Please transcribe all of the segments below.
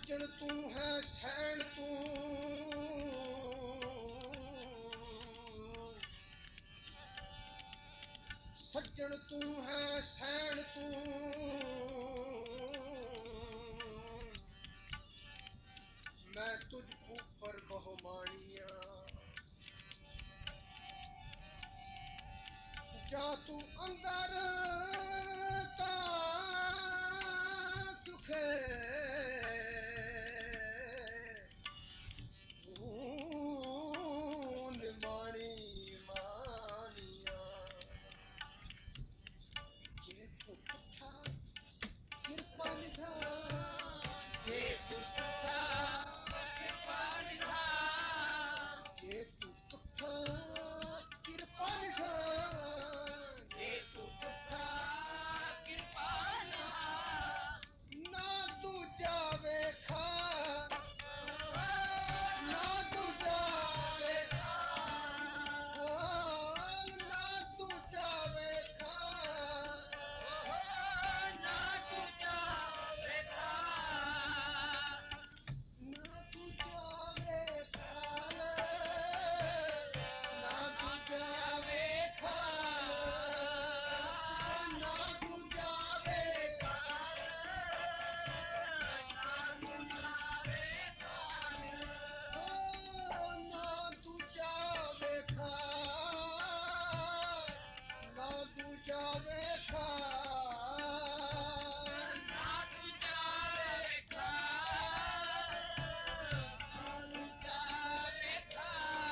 ਸੱਜਣ ਤੂੰ ਹੈ ਸੈਣ ਤੂੰ, ਸੱਜਣ ਤੂੰ ਹੈ ਸੈਣ ਤੂੰ, ਮੈਂ ਤੁਝ ਉੱਪਰ ਬਹੁਮਾਨੀਆਂ। ਜਾਂ ਤੂੰ ਅੰਦਰ ਤਾਂ ਸੁਖੇ, ਤੂੰ ਨਿਮਾਣੀ ਮਾਨੀਆਂ। ਜੇ ਤੂੰ ਪੁੱਠਾ ਕਿਰਪਾ ਨਿਧਾਨ, ਜੇ ਤੂੰ ਪੁੱਠਾ ਕਿਰਪਾ ਨਿਧਾਨ, ਜੇ ਤੂੰ ਪੁੱਠਾ ਕਿਰਪਾ ਨਿਧਾਨ, ਜੇ ਤੂੰ ਪੁੱਠਾ ਕਿਰਪਾ ਨਿਧਾਨ। ਨਾ ਦੂਜਾ ਵੇਖਾ, ਨਾ ਦੂਜਾ ਵੇਖਾ, ਨਾ ਦੂਜਾ ਵੇਖਾ, ਨਾ ਦੂਜਾ ਵੇਖਾ, ਨਾ ਦੂਜਾ ਵੇਖਾ, ਨਾ ਦੂਜਾ ਵੇਖਾ, ਨਾ ਦੂਜਾ ਵੇਖਾ, ਨਾ ਦੂਜਾ ਵੇਖਾ, ਨਾ ਦੂਜਾ ਵੇਖਾ, ਨਾ ਦੂਜਾ ਵੇਖਾ, ਨਾ ਦੂਜਾ ਵੇਖਾ, ਨਾ ਦੂਜਾ ਵੇਖਾ।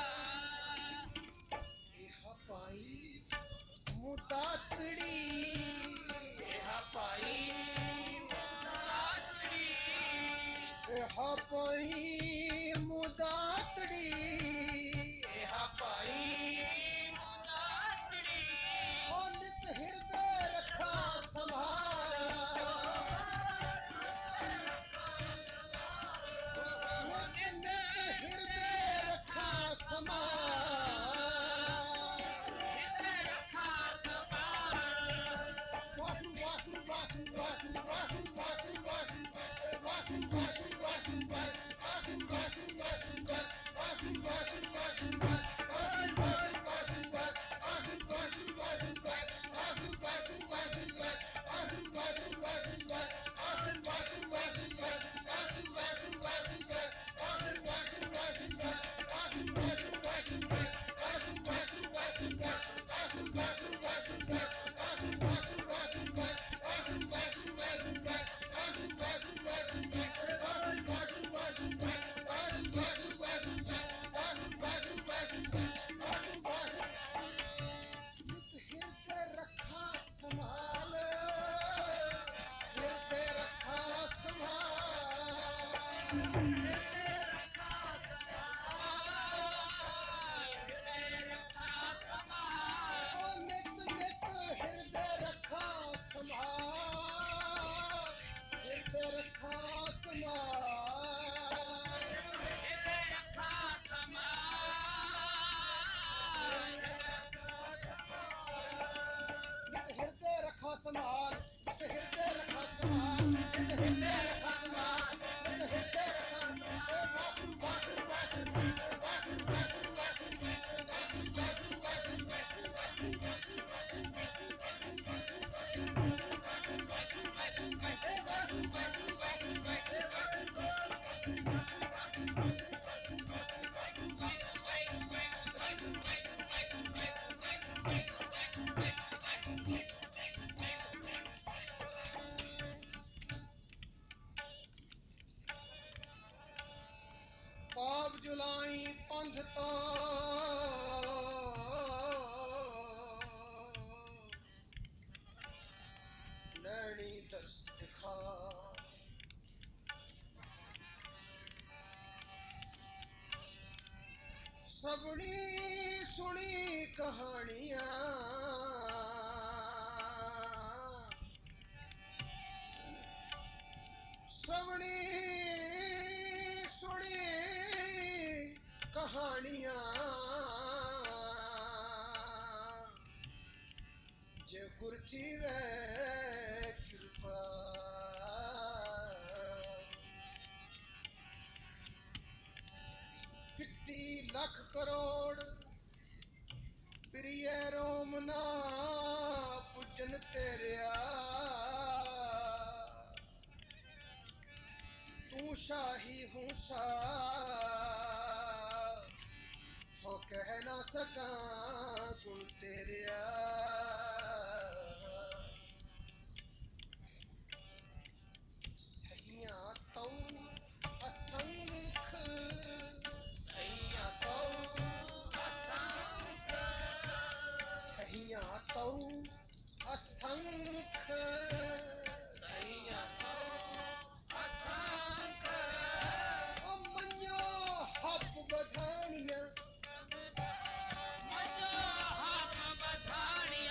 ਇਹ ਪਾਈ ਮੁਦਾਤੜੀ, ਇਹ ਪਾਈ ਮੁਦਾਤੜੀ, ਇਹ ਪਾਈ ਮੁਦਾਤੜੀ, ਇਹ ਪਾਈ ਮੁਦਾਤੜੀ। ਉਹ ਨਿਤ ਹਿਰਦੇ ਰੱਖਾ ਸੰਭਾਲ, ਨਿਤ ਹਿਰਦੇ ਰੱਖਾ ਸੰਭਾਲ, ਹਿਰਦੇ ਰੱਖਾ ਸੰਭਾਲ। ਵਾਹਿਗੁਰੂ ਵਾਹਿਗੁਰੂ ਵਾਹਿਗੁਰੂ ਵਾਹਿਗੁਰੂ ਵਾਹਿਗੁਰੂ ਵਾਹਿਗੁਰੂ ਵਾਹਿਗੁਰੂ ਵਾਹਿਗੁਰੂ ਵਾਹਿਗੁਰੂ ਵਾਹਿਗੁਰੂ ਵਾਹਿਗੁਰੂ ਵਾਹਿਗੁਰੂ ਵਾਹਿਗੁਰੂ ਵਾਹਿਗੁਰੂ ਵਾਹਿਗੁਰੂ ਹਿਰਦੇ ਰੱਖਾ ਸੰਭਾਲ, ਹਿਰਦੇ ਰੱਖਾ ਸੰਭਾਲ, ਹਿਰਦੇ ਰੱਖਾ ਸੰਭਾਲ, ਹਿਰਦੇ ਰੱਖਾ ਸੰਭਾਲ। ਉਹ ਨਿਤ ਨਿਤ ਹਿਰਦੇ ਰੱਖਾ ਸੰਭਾਲ, ਹਿਰਦੇ ਰੱਖਾ ਸੰਭਾਲ, ਹਿਰਦੇ ਰੱਖਾ ਸੰਭਾਲ, ਹਿਰਦੇ ਰੱਖਾ ਸੰਭਾਲ, ਹਿਰਦੇ ਰੱਖਾ ਸੰਭਾਲ, ਹਿਰਦੇ ਰੱਖਾ ਸੰਭਾਲ, ਹਿਰਦੇ ਰੱਖਾ ਸੰਭਾਲ। ਵਾਹਿਗੁਰੂ ਵਾਹਿਗੁਰੂ ਵਾਹਿਗੁਰੂ ਵਾਹਿਗੁਰੂ ਵਾਹਿਗੁਰੂ ਵਾਹਿਗੁਰੂ ਵਾਹਿਗੁਰੂ ਪਾਪ ਜੁਲਾਈ ਪੰਧ ਤੋਂ, ਨੈਣੀ ਦਰਸ ਦਿਖਾ। ਸਭਣੀ ਸੁਣੀ ਕਹਾਣੀਆਂ, ਸਭਣੀ ਸੁਣੀ ਕਹਾਣੀਆਂ। ਜੇ ਗੁਰ ਜੀਵੇ ਕਿਰਪਾ, लख करोड़ प्रिय रोम ना पूजन तेरिया तू शाही हूँ शाह हो कह ना सका गुण तेरिया सैया तौ असंख सैया तौ असंख सैया तौ असंख सैया तौ असंख ओ मन्यो हप बधानिया मन्यो हप बधानिया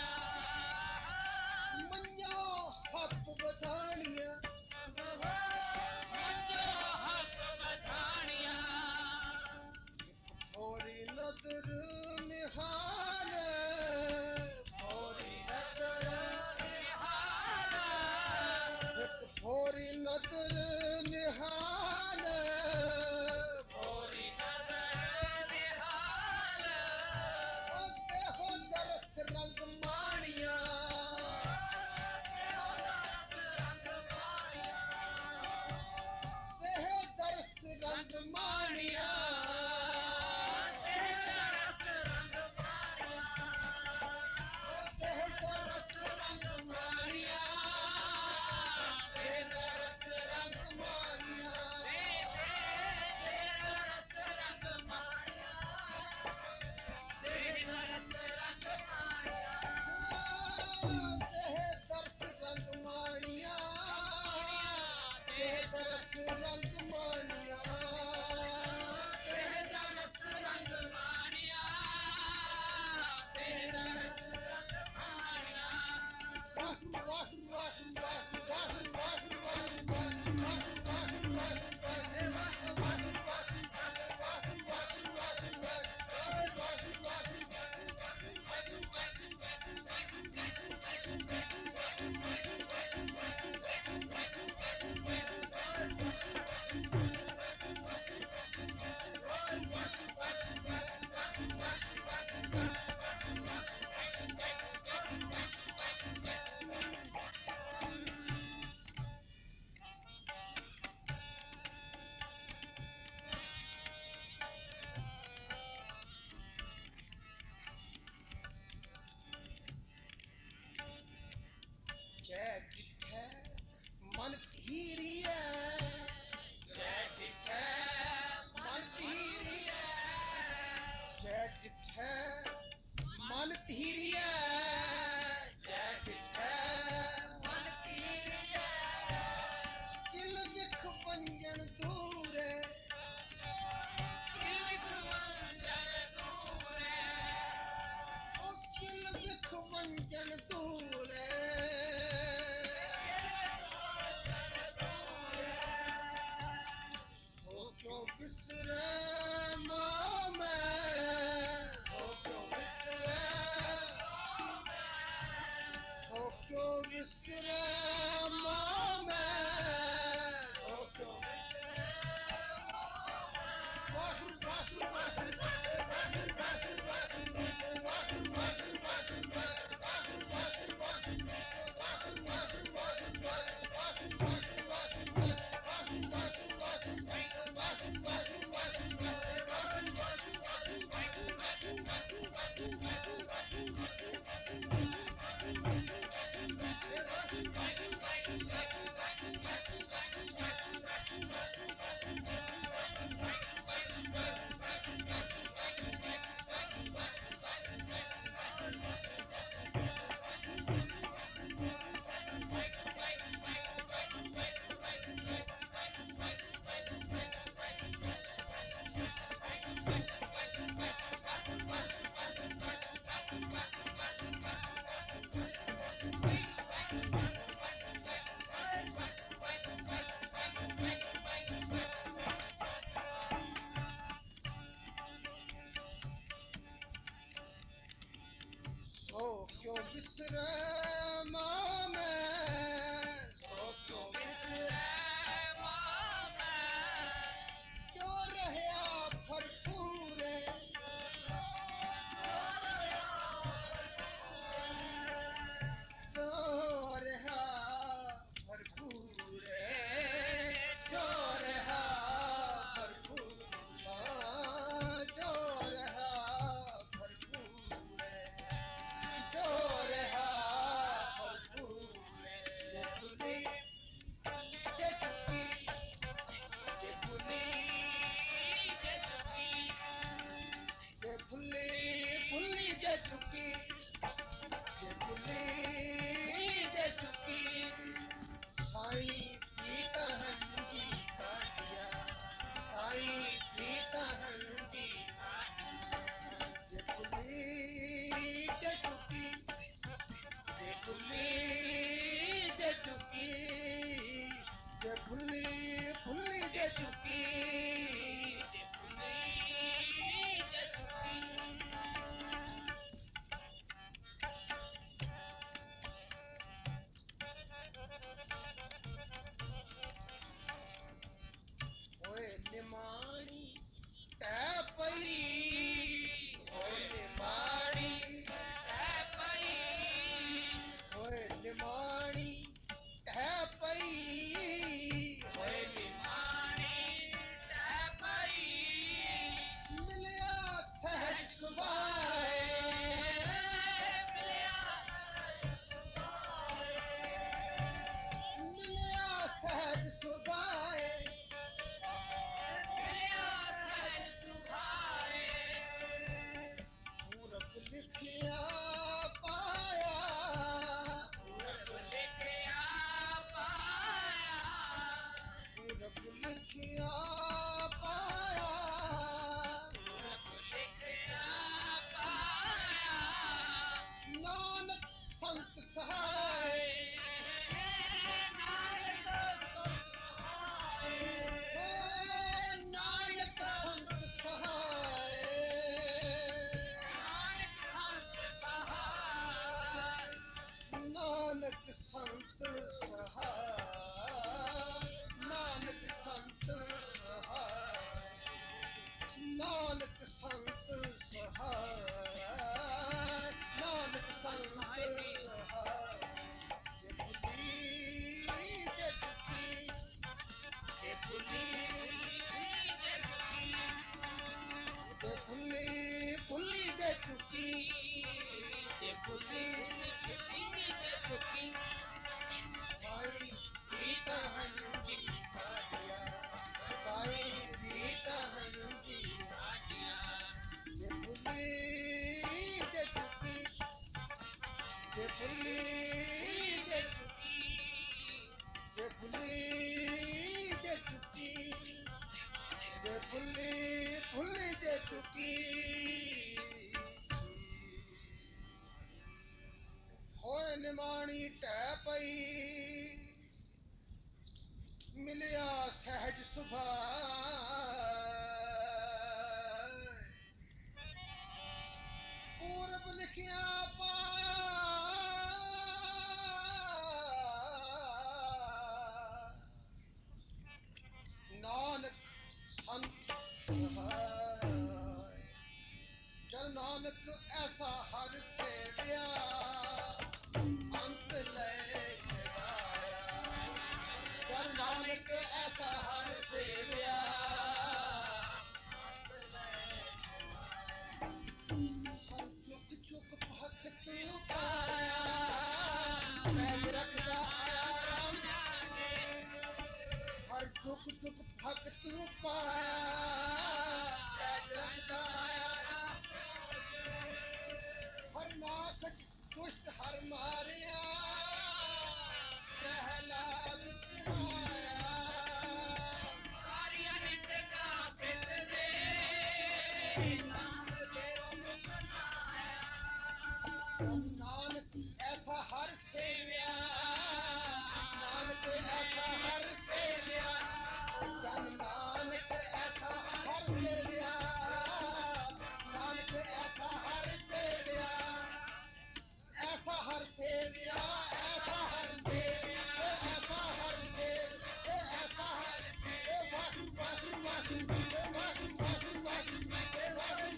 ਨਾਨਕ ਐਸਾ ਹਰ ਸੇਵਿਆ ਅੰਤ ਲੈ ਛਡਾਇਆ ਜਨ ਨਾਨਕ ਐਸਾ ਹਰ ਸੇਵਿਆ ਹਰ ਚੁੱਕ ਚੁੱਕ ਭਗਤ ਨੂੰ ਪਾਇਆ ਪੈਜ ਰੱਖਦਾ ਆਇਆ ਰਾਮ ਹਰ ਚੁੱਕ ਚੁੱਕ ਭਗਤ ਨੂੰ ਪਾਇਆ ਪੈਜ ਰੱਖਦਾ ਆਇਆ ਹਰ ਨਾਥ ਦੁਸ਼ਟ ਹਰ ਮਾਰਿਆ ਪ੍ਰਹਿਲਾਦ ਚਰਾਇਆ ਸਾਰੀਆਂ ਨਿੰਦਕਾਂ ਪਿੱਟ ਦੇ ਨਾਮ ਦੇ ਨਾਨਕ ਐਸਾ ਹਰ ਸੇਵਿਆ ਨਾਨਕ ਐਸਾ ਹਰ ਸੇਵਿਆ ਜਨ ਨਾਨਕ ਐਸਾ ਹਰ ਸੇਵਿਆ ਨਾਨਕ ਐਸਾ ਹਰ ਸੇਵਿਆ ਐਸਾ ਹਰ ਸੇਵਿਆ ਐਸਾ ਹਰ ਸੇਵਿਆ ਐਸਾ ਹਰ ਸੇਵਿਆ ਐਸਾ ਹਰ ਵਾਹਿਗੁਰੂ ਵਾਹਿਗੁਰੂ ਵਾਹਿਗੁਰੂ ਵਾਹਿਗੁਰੂ ਵਾਹਿਗੁਰੂ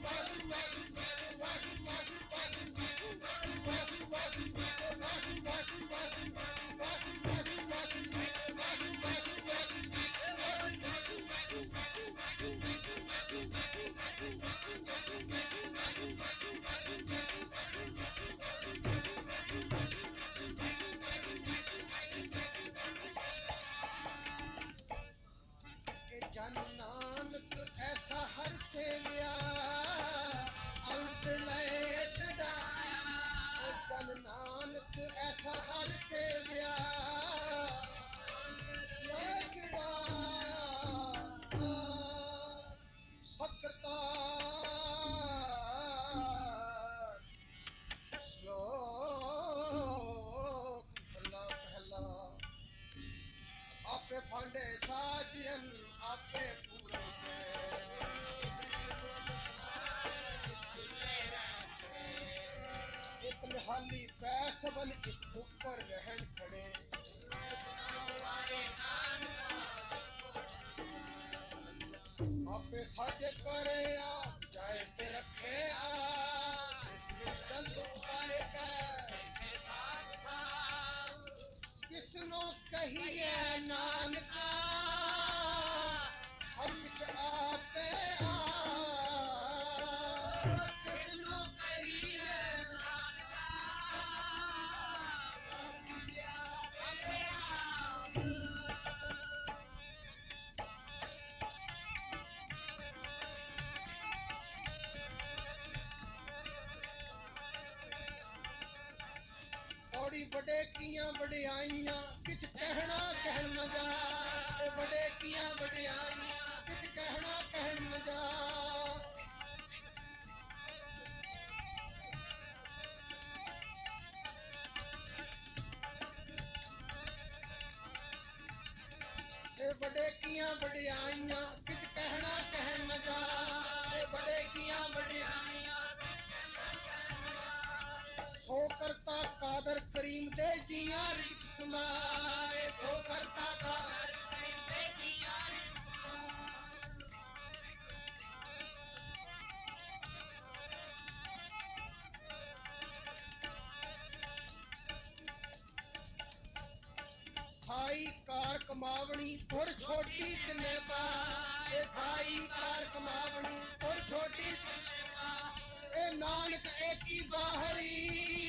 ਜਨ ਨਾਨਕ ਐਸਾ ਹਰ ਸੇਵਿਆ ਅੰਤ ਲੈ ਛਡਾਇਆ ਜਨ ਨਾਨਕ ਐਸਾ ਹਰ ਸੇਵਿਆ ਲੈ ਛਡਾਇਆ ਸਕਤਾ ਸ਼ਲੋਕ ਮਹਲਾ ਪਹਿਲਾ ਆਪੇ ਫਾਂਡੇ ਸਾਜਨ ਆਪੇ ਪੂਰੇ ਇੱਕ ਨਿਹਾਲੀ ਪੈ ਸਬਨ ਇੱਕ ਉੱਪਰ ਰਹਿਣ ਖੜੇ ਆਪੇ ਸਾਜੇ ਕਰੇ ਆ ਜਾਏ ਤੇ ਰੱਖੇ ਆ ਦੰਦ ਉਪਾਏ ਕਿਸਨੂੰ ਕਹੀਏ ਨਾਨਕਾ ਹਰ ਇੱਕ ਆਪੇ ਕਿਸਨੂੰ ਕਹੀਏ ਔੜੀ ਵੱਡੇ ਕੀਆਂ ਵਡਿਆਈਆਂ ਕਿਛ ਕਹਿਣਾ ਕਹਿਣ ਨਾ ਜਾ ਵੱਡੇ ਕੀਆਂ ਵਡਿਆਈਆਂ ਕਿਛ ਕਹਿਣਾ ਕਹਿਣ ਨਾ ਜਾ ਵੱਡੇ ਕੀਆਂ ਵਡਿਆਈਆਂ ਕਿਛ ਕਹਿਣਾ ਕਹਿਣ ਨਾ ਜਾ ਵੱਡੇ ਕੀਆਂ ਵਡਿਆਈਆਂ ਸੋ ਕਰਤਾ ਕਾਦਰ ਕਰੀਮ ਦੇ ਜੀਆਂ ਰਿਕ ਸਮਾਏ ਸੋ ਕਰਤਾ ਕਾਦਰ ਕਰੀਮ ਦੇ ਜੀਆਂ ਰਿਕ ਸਾਈ ਕਾਰ ਕਮਾਵਣੀ ਪੁਰ ਛੋਟੀ ਤਿੰਨੇ ਪਾ ਇਹ ਸਾਈ ਕਾਰ ਕਮਾਵਣੀ ਪੁਰ ਛੋਟੀ ਤਿੰਨੇ ਪਾ ਇਹ ਨਾਨਕ ਏਕੀ ਬਾਹਰੀ